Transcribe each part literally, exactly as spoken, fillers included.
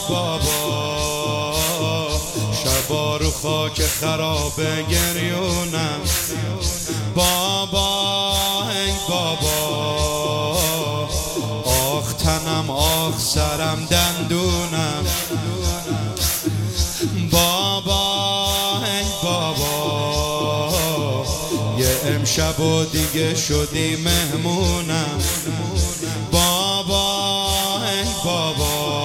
بابا شبا رو خاک خراب گریونم بابا ای بابا آخ تنم آخ سرم دندونم بابا ای بابا یه امشب و دیگه شدی مهمونم بابا ای بابا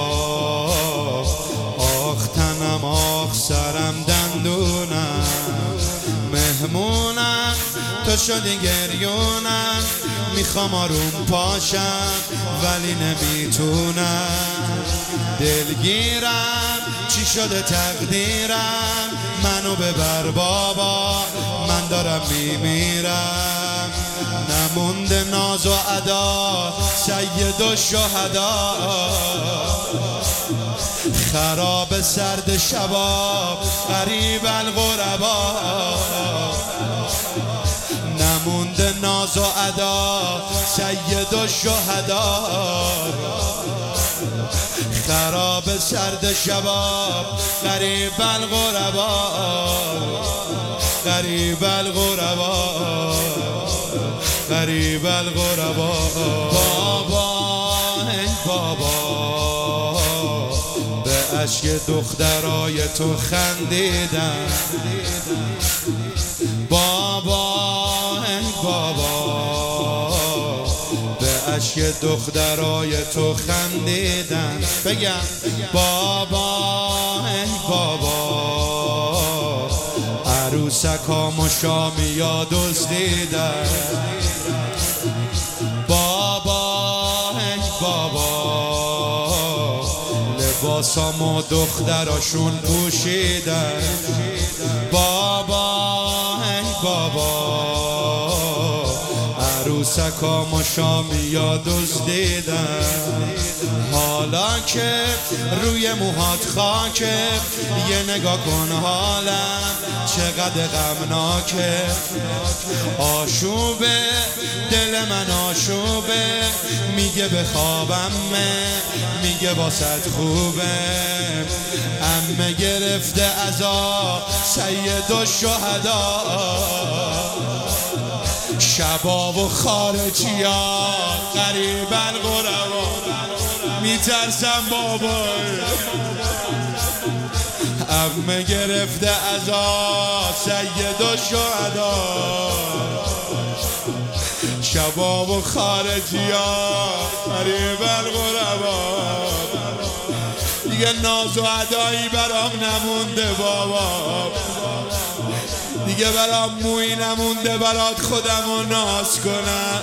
آخ تنم آخ سرم دندونم مهمونم تو شدی گریونم میخوام آروم پاشم ولی نمیتونم دلگیرم چی شده تقدیرم منو ببر بابا من دارم میمیرم نمونده ناز و ادا سید و شهدا خراب سرد شباب غریب الغربا نمونده ناز و ادا سید و شهدا خراب سرد شباب غریب الغربا غریب الغربا غریب الغربا بابا ای بابا به اشک دخترای تو خندیدم بابا ای بابا به اشک دخترای تو خندیدم بگم بابا ای بابا عروسکام و شامیا دزدیدن بابا ای بابا لباسام و دختراشون پوشیدن بابا ای بابا عروسکام و شامیا دزدیدن حالا که روی موهات خاکه یه نگاه کن حالم چقدر غمناکه آشوبه دل من آشوبه میگه بخوابم میگه واسط خوبه امه گرفته ازا سید و شهدا شباب و خارجی ها غریب الغربا میترسم بابا امه گرفته ازا سید و شهدا شباب و خارجی ها غریب الغربا دیگه ناز و ادایی برام نمونده بابا دیگه برام موی نمونده برات خودمو ناز کنم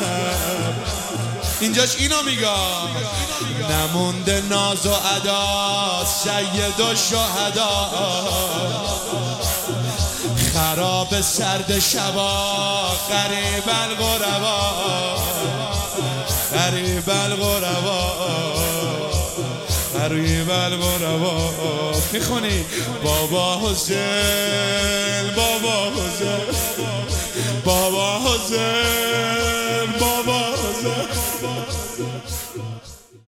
اینجاش اینو میگم نمونده ناز و ادا سید و شهدا خراب سرد شبا غریب الغربا غریب الغربا غریب الغربا میخونی بابا حسین بابا حسین بابا حسین